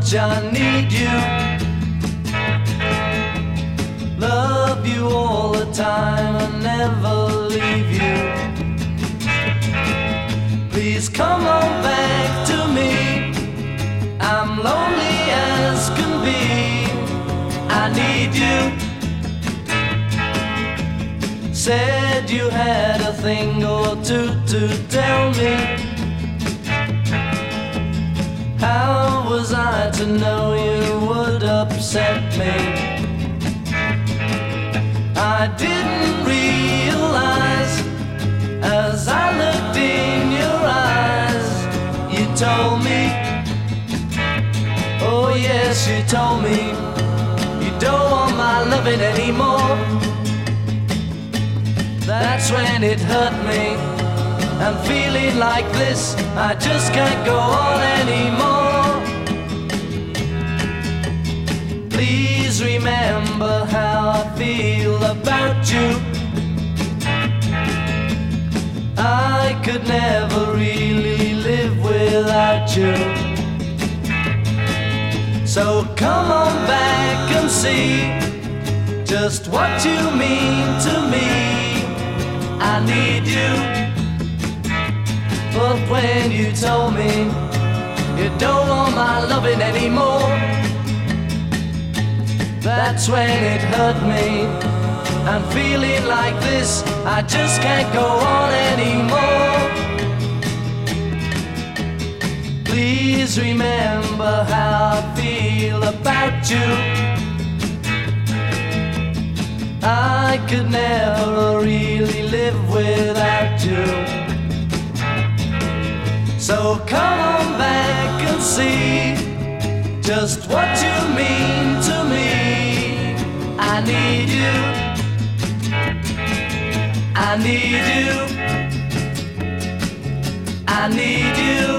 much I need you. Love you all the time and never leave you. Please come on back to me. I'm lonely as can be. I need you. Said you had a thing or two to tell me. How was I to know you would upset me? I didn't realize as I looked in your eyes. You told me, oh yes, you told me you don't want my loving anymore. That's when it hurt me. I'm feeling like this, I just can't go on anymore. Please remember how I feel about you. I could never really live without you. So come on back and see just what you mean to me. I need you. But when you told me you don't want my loving anymore, that's when it hurt me. I'm feeling like this, I just can't go on anymore. Please remember how I feel about you. I could never really live without you. So come on back and see just what you mean to me. I need you. I need you. I need you.